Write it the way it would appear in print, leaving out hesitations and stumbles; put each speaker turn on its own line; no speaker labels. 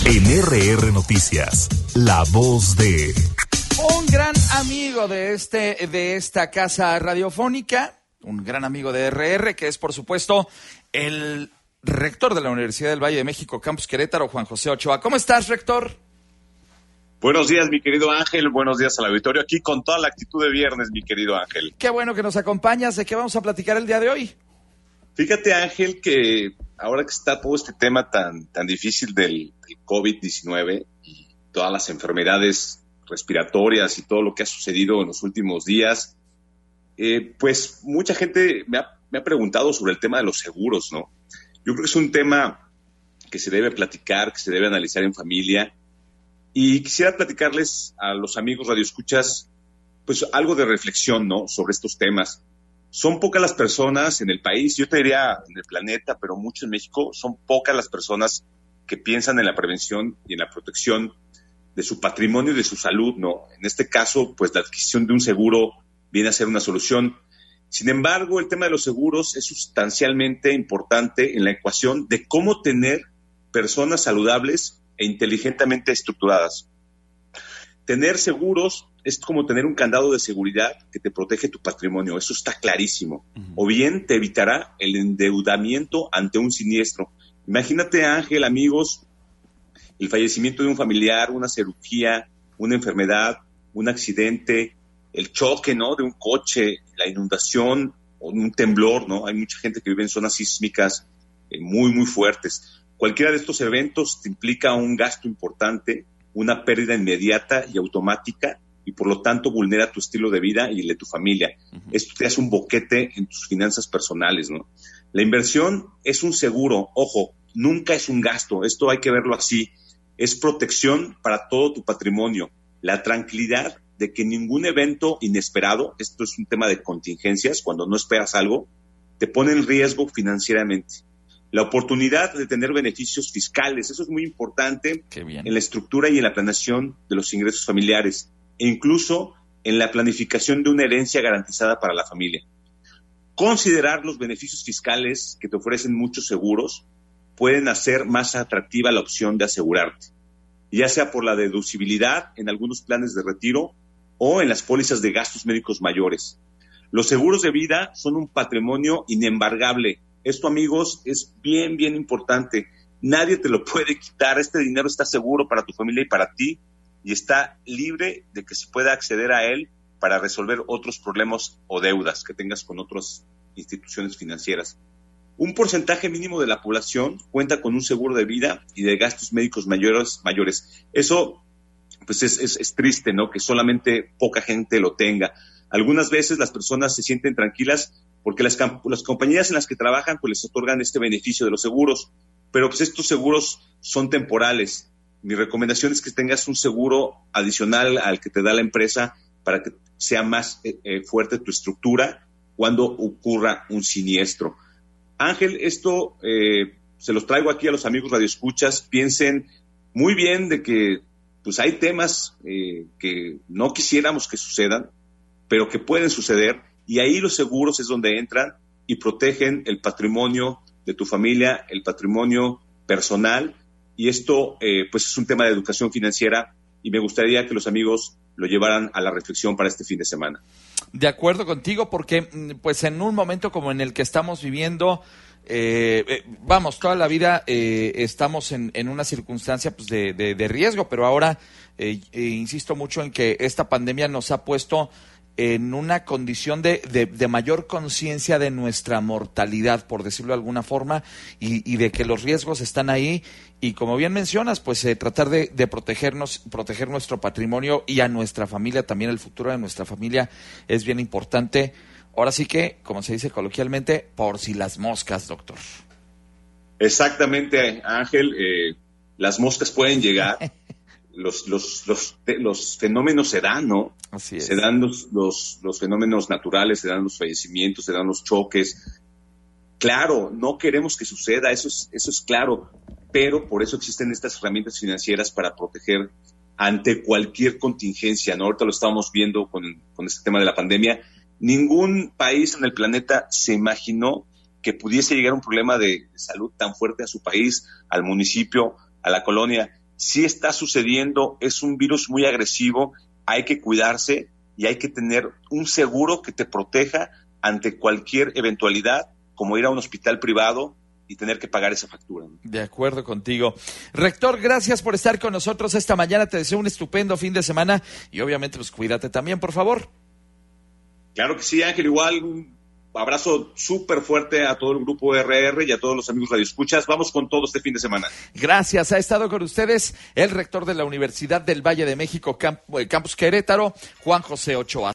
En RR Noticias, la voz de...
Un gran amigo de esta casa radiofónica, un gran amigo de RR, que es por supuesto el rector de la Universidad del Valle de México, Campus Querétaro, Juan José Ochoa. ¿Cómo estás, rector?
Buenos días, mi querido Ángel. Buenos días al auditorio. Aquí con toda la actitud de viernes, mi querido Ángel.
Qué bueno que nos acompañas. ¿De qué vamos a platicar el día de hoy?
Fíjate, Ángel, que ahora que está todo este tema tan difícil del COVID-19 y todas las enfermedades respiratorias y todo lo que ha sucedido en los últimos días, pues mucha gente me ha preguntado sobre el tema de los seguros, ¿no? Yo creo que es un tema que se debe platicar, que se debe analizar en familia. Y quisiera platicarles a los amigos radioescuchas, pues algo de reflexión, ¿no?, sobre estos temas. Son pocas las personas en el país, yo te diría en el planeta, pero mucho en México, son pocas las personas que piensan en la prevención y en la protección de su patrimonio y de su salud, ¿no? En este caso, pues la adquisición de un seguro viene a ser una solución. Sin embargo, el tema de los seguros es sustancialmente importante en la ecuación de cómo tener personas saludables e inteligentemente estructuradas. Tener seguros es como tener un candado de seguridad que te protege tu patrimonio, eso está clarísimo. O bien te evitará el endeudamiento ante un siniestro. Imagínate, Ángel, amigos, el fallecimiento de un familiar, una cirugía, una enfermedad, un accidente, el choque, ¿no?, de un coche, la inundación o un temblor, ¿no? Hay mucha gente que vive en zonas sísmicas muy, muy fuertes. Cualquiera de estos eventos te implica un gasto importante, una pérdida inmediata y automática, y por lo tanto vulnera tu estilo de vida y el de tu familia. Esto te hace un boquete en tus finanzas personales, ¿no? La inversión es un seguro, ojo, nunca es un gasto, esto hay que verlo así. Es protección para todo tu patrimonio, la tranquilidad de que ningún evento inesperado, esto es un tema de contingencias, cuando no esperas algo, te pone en riesgo financieramente. La oportunidad de tener beneficios fiscales, eso es muy importante en la estructura y en la planeación de los ingresos familiares e incluso en la planificación de una herencia garantizada para la familia. Considerar los beneficios fiscales que te ofrecen muchos seguros pueden hacer más atractiva la opción de asegurarte, ya sea por la deducibilidad en algunos planes de retiro o en las pólizas de gastos médicos mayores. Los seguros de vida son un patrimonio inembargable. Esto, amigos, es bien, bien importante. Nadie te lo puede quitar. Este dinero está seguro para tu familia y para ti y está libre de que se pueda acceder a él para resolver otros problemas o deudas que tengas con otras instituciones financieras. Un porcentaje mínimo de la población cuenta con un seguro de vida y de gastos médicos mayores. Eso, pues, es triste, ¿no?, que solamente poca gente lo tenga. Algunas veces las personas se sienten tranquilas porque las compañías en las que trabajan pues les otorgan este beneficio de los seguros, pero pues estos seguros son temporales. Mi recomendación es que tengas un seguro adicional al que te da la empresa para que sea más fuerte tu estructura cuando ocurra un siniestro. Ángel, esto se los traigo aquí a los amigos radioescuchas. Piensen muy bien de que pues hay temas que no quisiéramos que sucedan, pero que pueden suceder. Y ahí los seguros es donde entran y protegen el patrimonio de tu familia, el patrimonio personal. Y esto, pues, es un tema de educación financiera y me gustaría que los amigos lo llevaran a la reflexión para este fin de semana.
De acuerdo contigo, porque, pues, en un momento como en el que estamos viviendo, toda la vida estamos en una circunstancia, pues, de riesgo, pero ahora insisto mucho en que esta pandemia nos ha puesto en una condición de mayor conciencia de nuestra mortalidad, por decirlo de alguna forma, y de que los riesgos están ahí, y como bien mencionas, pues tratar de proteger nuestro patrimonio y a nuestra familia, también el futuro de nuestra familia es bien importante. Ahora sí que, como se dice coloquialmente, por si las moscas, doctor.
Exactamente, Ángel, las moscas pueden llegar. Los fenómenos se dan, ¿no?
Así es.
Se dan los fenómenos naturales, se dan los fallecimientos, se dan los choques. Claro, no queremos que suceda, eso es claro, pero por eso existen estas herramientas financieras para proteger ante cualquier contingencia, ¿no? Ahorita lo estamos viendo con este tema de la pandemia. Ningún país en el planeta se imaginó que pudiese llegar un problema de salud tan fuerte a su país, al municipio, a la colonia. sí está sucediendo, es un virus muy agresivo, hay que cuidarse y hay que tener un seguro que te proteja ante cualquier eventualidad, como ir a un hospital privado y tener que pagar esa factura.
De acuerdo contigo. Rector, gracias por estar con nosotros esta mañana. Te deseo un estupendo fin de semana y obviamente pues cuídate también, por favor.
Claro que sí, Ángel, igual un abrazo súper fuerte a todo el grupo RR y a todos los amigos radioescuchas. Vamos con todo este fin de semana.
Gracias. Ha estado con ustedes el rector de la Universidad del Valle de México, Campus Querétaro, Juan José Ochoa.